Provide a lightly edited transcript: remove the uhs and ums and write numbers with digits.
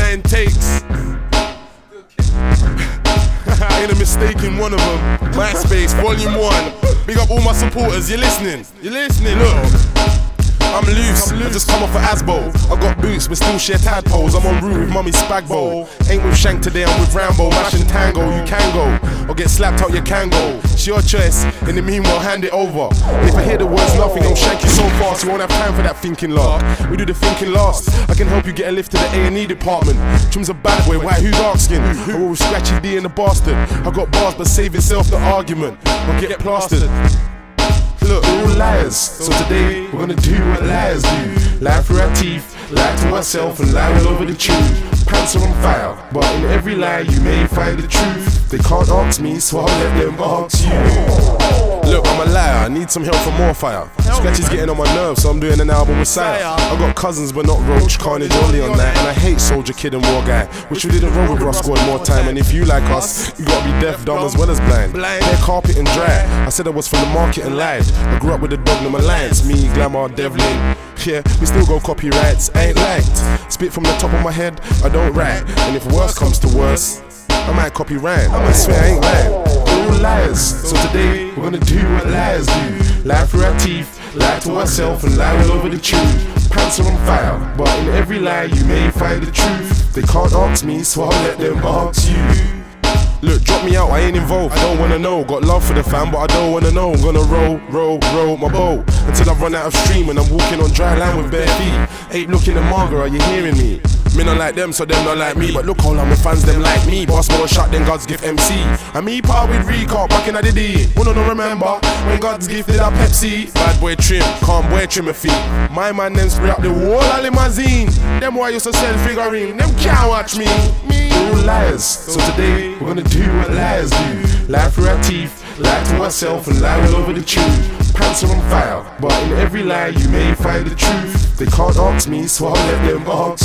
9 takes. Ain't a mistake in one of them. MySpace, volume 1. Big up all my supporters, you're listening. Look, I'm loose, I just come off of Asbo. I got boots, but still share tadpoles. I'm en route with mummy's spag bowl. Ain't with Shank today, I'm with Rambo. Mashing tango, you can go, or get slapped out, you can go. It's your choice, in the meanwhile, hand it over. If I hear the words nothing, I'll shank you so fast. You won't have time for that thinking lark. We do the thinking last. I can help you get a lift to the A&E department. Trim's a bad boy, why who's asking? Oh, with Scratchy D and the bastard. I got bars, but save itself the argument. I'll get plastered. Look, we're all liars, so today we're gonna do what liars do. Lie through our teeth, lie to ourselves and lie all over the truth. Pants are on fire, but in every lie you may find the truth. They can't ask me, so I'll let them ask you. Look, I'm a liar, I need some help for more fire. Scratchy's getting on my nerves, so I'm doing an album with Sire. I got cousins but not Roach, Carnage only on that. And I hate Soldier Kid and War Guy. Wish we didn't roll with Ross squad more time. And if you like us, you gotta be deaf, dumb as well as blind. Hair, carpet and dry. I said I was from the market and lied. I grew up with the Dognum Alliance. Me, Glamour, Devlin. Yeah, we still go copyrights, ain't liked. Spit from the top of my head, I don't write. And if worse comes to worse, I might copy rhyme. I swear I ain't lying. We're all liars, so today we're gonna do what liars do. Lie through our teeth, lie to ourselves and lie all over the truth. Pants are on fire, but in every lie you may find the truth. They can't ask me, so I'll let them ask you. Look, drop me out, I ain't involved, I don't wanna know. Got love for the fam, but I don't wanna know. I'm gonna roll my boat until I run out of steam and I'm walking on dry land with bare feet. Ain't looking at Margaret, are you hearing me? Me not like them, so them not like me. But look all of my fans, them like me. Boss more shot than God's gift MC. And me part with Rico back in the day. Who don't remember when God's gifted a Pepsi? Bad boy trim, calm boy trim a feet. My man them spray up the whole of limousine. Them boy used to sell figurine, them can't watch me. We're all liars, so today we're gonna do what liars do. Lie through our teeth, lie to ourselves and lie all over the truth. Pants are on fire, but in every lie you may find the truth. They can't ask me, so I'll let them ask